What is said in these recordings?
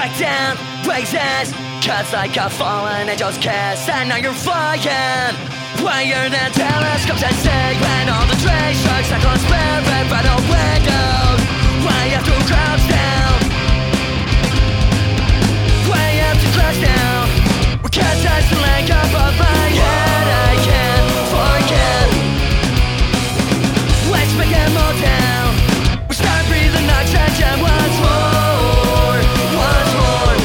Back down, raises, cuts like a fallen angel's kiss. And now you're flying higher than telescopes at sea. When all the train trucks are gone spirit by the windows, way up to crowds down, way up to crowds down. We can't touch the leg above my head. I can't forget. Let's begin more down. We start breathing oxygen once more, once more.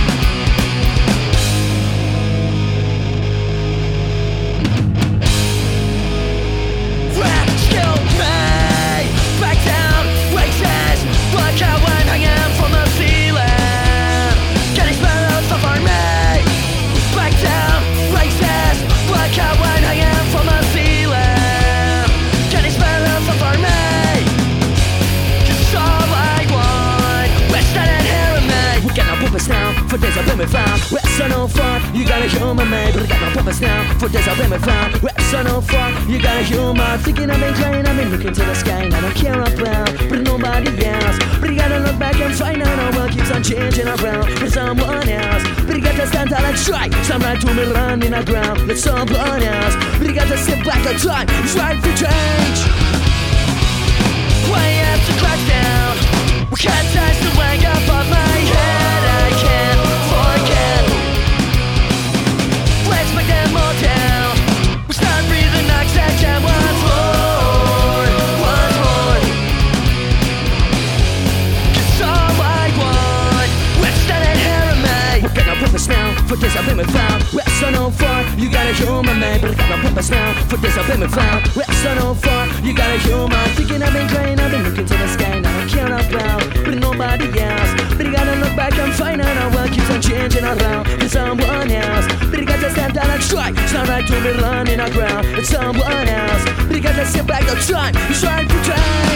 Rescue me, back down, raises, look how when I am from the ceiling. Getting sparrows so for me, back down, raises, look how when I am from the ceiling. Getting sparrows so for me. All I want, we're standing here with me. We got no purpose now, for days I've been found. We're so no fun, you got a human made. But we got no purpose now, for days I've been found. We're so no fun, you got a human. Thinking I've been crying, I've been looking to the sky. And I don't care about, but nobody else. But you gotta look back and find out our world keeps on changing around for someone else. But you got to stand out and try, some right to me running the ground. Let someone else, but you got to sit back and try, it's right for change. Way up to crash down. We can't touch the leg above my head. I can't forget. Let's make them all down. We start breathing oxygen once more, once more. 'Cause all I want, we're standing here in me. We got no purpose now, for this I've been found. We're so no fun, you got a human man. But I got no purpose now, for this I've been found. We're so no fun, you got a human. Thinking I've been crying, I've been looking to the sky. And I don't care about, but nobody else. But you gotta look back and find out our world keeps on changing around for someone else. But you gotta stand down and try, it's not right to be running around. It's someone else. But you gotta sit back and try, it's right for time.